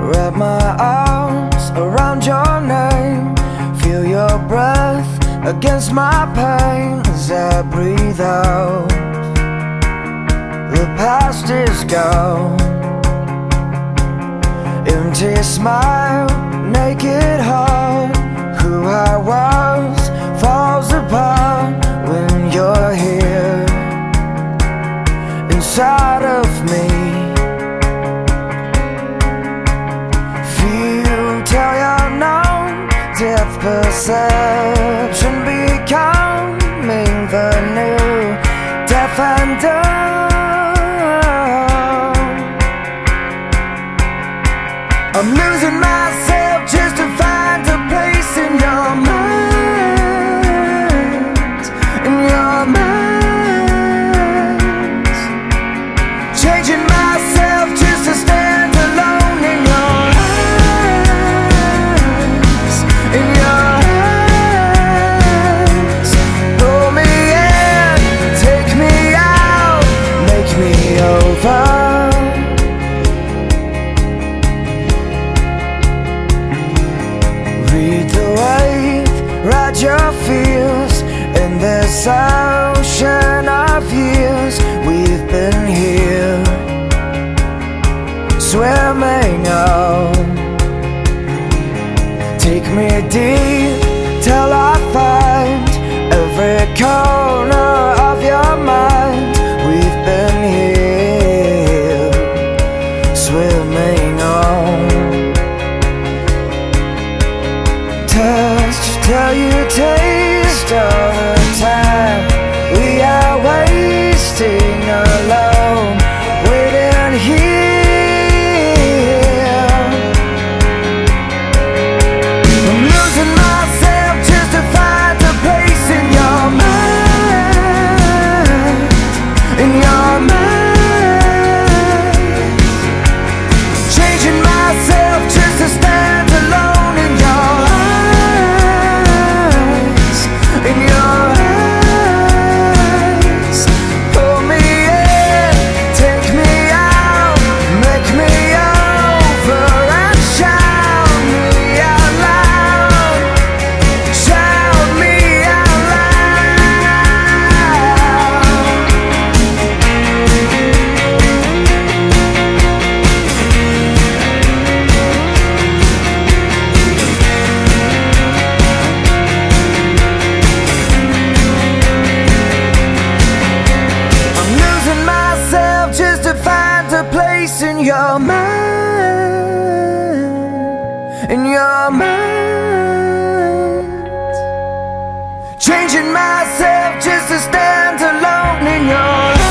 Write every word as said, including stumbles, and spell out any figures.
Wrap my arms around your name, feel your breath against my pain as I breathe out. The past is gone. Empty smile, naked heart. Who I was falls apart when you're here inside of me. Feel till you're numb, depth perception becoming the new deaf and dumb. I'm losing myself just to find a place in your mind, in your mind. Changing myself just to stand alone in your eyes, in your eyes. Pull me in, take me out, make me over. Read the wave, ride your fears in this ocean of years. We've been here, swimming on. Take me deep till I find every corner of your mind. We've been here, swimming on. Touch till you taste all the time we are wasting alone, waiting here. I'm losing myself just to find a place in your mind, in your mind. Changing myself just to stand alone in your in your eyes. Pull me in, take me out, make me over, and shout me out loud, shout me out just to find a place in your mind, in your mind. Changing myself just to stand alone in your